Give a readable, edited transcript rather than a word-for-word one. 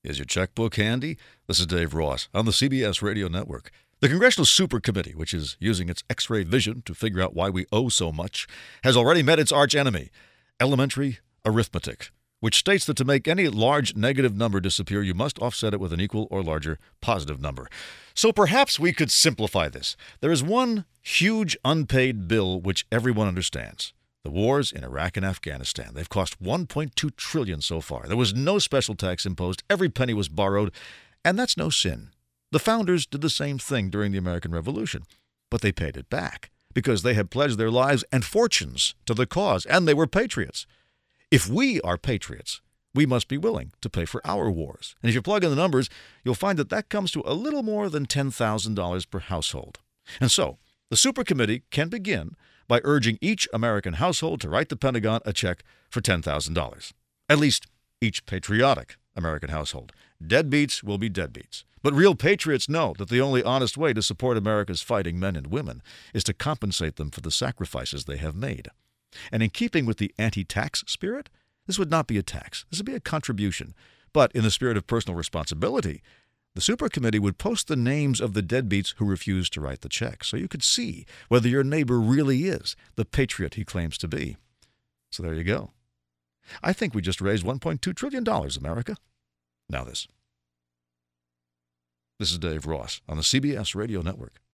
Is your checkbook handy? This is Dave Ross on the CBS Radio Network. The Congressional Super Committee, which is using its X-ray vision to figure out why we owe so much, has already met its archenemy, elementary arithmetic, which states that to make any large negative number disappear, you must offset it with an equal or larger positive number. So perhaps we could simplify this. There is one huge unpaid bill which everyone understands. The wars in Iraq and Afghanistan. They've cost $1.2 trillion so far. There was no special tax imposed. Every penny was borrowed. And that's no sin. The founders did the same thing during the American Revolution. But they paid it back because they had pledged their lives and fortunes to the cause, and they were patriots. If we are patriots, we must be willing to pay for our wars. And if you plug in the numbers, you'll find that that comes to a little more than $10,000 per household. And so, the Super Committee can begin by urging each American household to write the Pentagon a check for $10,000. At least each patriotic American household. Deadbeats will be deadbeats. But real patriots know that the only honest way to support America's fighting men and women is to compensate them for the sacrifices they have made. And in keeping with the anti-tax spirit, this would not be a tax. This would be a contribution. But in the spirit of personal responsibility, the Super Committee would post the names of the deadbeats who refused to write the check, so you could see whether your neighbor really is the patriot he claims to be. So there you go. I think we just raised $1.2 trillion, America. Now this. This is Dave Ross on the CBS Radio Network.